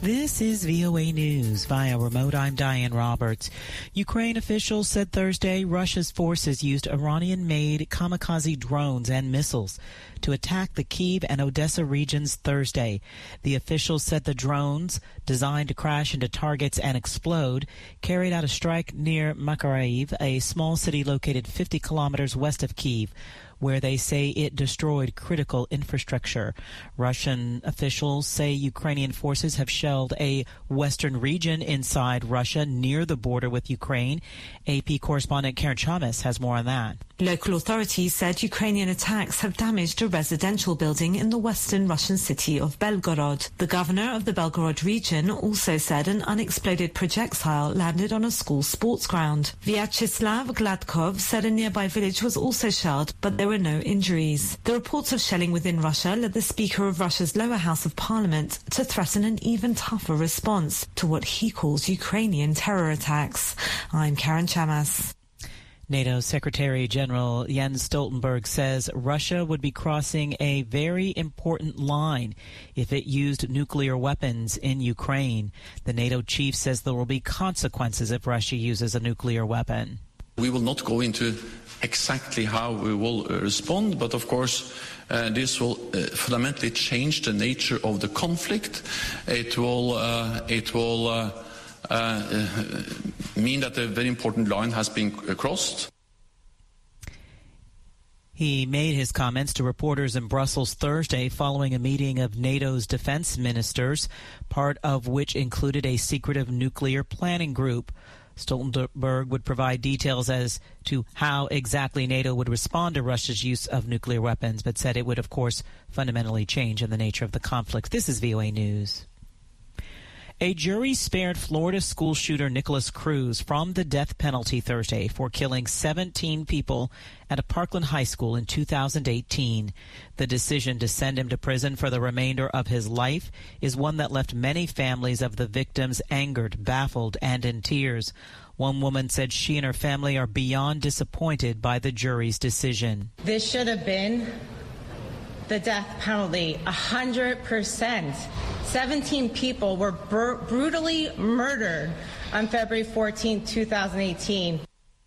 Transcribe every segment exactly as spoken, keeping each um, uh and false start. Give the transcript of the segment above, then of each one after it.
This is V O A News. Via remote, I'm Diane Roberts. Ukraine officials said Thursday Russia's forces used Iranian-made kamikaze drones and missiles to attack the Kyiv and Odessa regions Thursday. The officials said the drones, designed to crash into targets and explode, carried out a strike near Mykolaiv, a small city located fifty kilometers west of Kyiv, where they say it destroyed critical infrastructure. Russian officials say Ukrainian forces have shelled a western region inside Russia near the border with Ukraine. A P correspondent Karen Chamas has more on that. Local authorities said Ukrainian attacks have damaged a residential building in the western Russian city of Belgorod. The governor of the Belgorod region also said an unexploded projectile landed on a school sports ground. Vyacheslav Gladkov said a nearby village was also shelled, but there were no injuries. The reports of shelling within Russia led the Speaker of Russia's lower house of parliament to threaten an even tougher response to what he calls Ukrainian terror attacks. I'm Karen Chamas. NATO Secretary General Jens Stoltenberg says Russia would be crossing a very important line if it used nuclear weapons in Ukraine. The NATO chief says there will be consequences if Russia uses a nuclear weapon. We will not go into exactly how we will uh, respond, but of course uh, this will uh, fundamentally change the nature of the conflict. It will, uh, it will uh, uh, mean that a very important line has been crossed. He made his comments to reporters in Brussels Thursday following a meeting of NATO's defense ministers, part of which included a secretive nuclear planning group. Stoltenberg would provide details as to how exactly NATO would respond to Russia's use of nuclear weapons, but said it would, of course, fundamentally change in the nature of the conflict. This is V O A News. A jury spared Florida school shooter Nicholas Cruz from the death penalty Thursday for killing seventeen people at a Parkland high school in two thousand eighteen. The decision to send him to prison for the remainder of his life is one that left many families of the victims angered, baffled, and in tears. One woman said she and her family are beyond disappointed by the jury's decision. This should have been the death penalty, one hundred percent. seventeen people were br- brutally murdered on February fourteenth, twenty eighteen.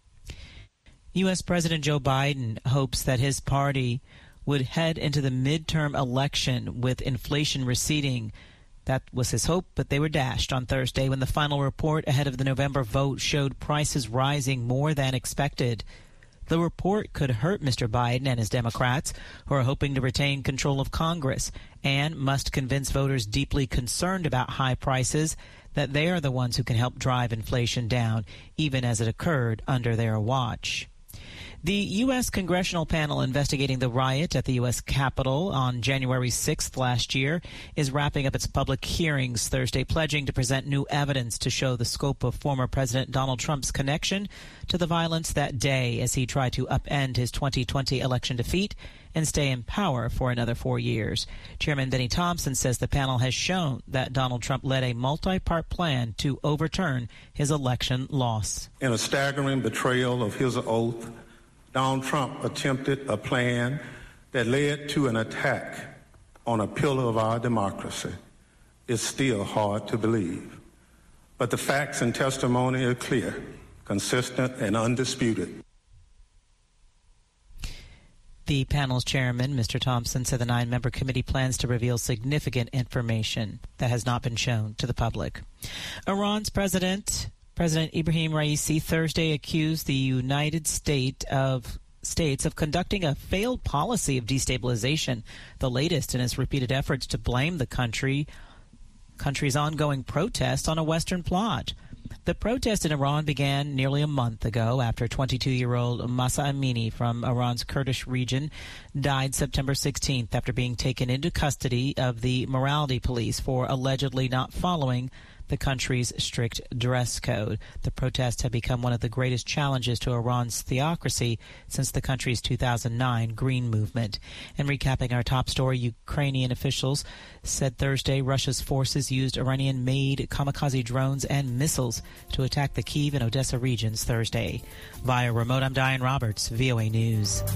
U S. President Joe Biden hopes that his party would head into the midterm election with inflation receding. That was his hope, but they were dashed on Thursday when the final report ahead of the November vote showed prices rising more than expected. The report could hurt Mister Biden and his Democrats, who are hoping to retain control of Congress and must convince voters deeply concerned about high prices that they are the ones who can help drive inflation down, even as it occurred under their watch. The U S. congressional panel investigating the riot at the U S. Capitol on January sixth last year is wrapping up its public hearings Thursday, pledging to present new evidence to show the scope of former President Donald Trump's connection to the violence that day as he tried to upend his twenty twenty election defeat and stay in power for another four years. Chairman Benny Thompson says the panel has shown that Donald Trump led a multi-part plan to overturn his election loss. In a staggering betrayal of his oath, Donald Trump attempted a plan that led to an attack on a pillar of our democracy. It's still hard to believe. But the facts and testimony are clear, consistent, and undisputed. The panel's chairman, Mister Thompson, said the nine-member committee plans to reveal significant information that has not been shown to the public. Iran's president... President Ibrahim Raisi Thursday accused the United States of States of conducting a failed policy of destabilization, the latest in its repeated efforts to blame the country country's ongoing protest on a Western plot. The protest in Iran began nearly a month ago after twenty-two-year-old Mahsa Amini from Iran's Kurdish region died September sixteenth after being taken into custody of the morality police for allegedly not following the country's strict dress code. The protests have become one of the greatest challenges to Iran's theocracy since the country's two thousand nine Green Movement. And recapping our top story, Ukrainian officials said Thursday Russia's forces used Iranian-made kamikaze drones and missiles to attack the Kyiv and Odessa regions Thursday. Via remote, I'm Diane Roberts, V O A News.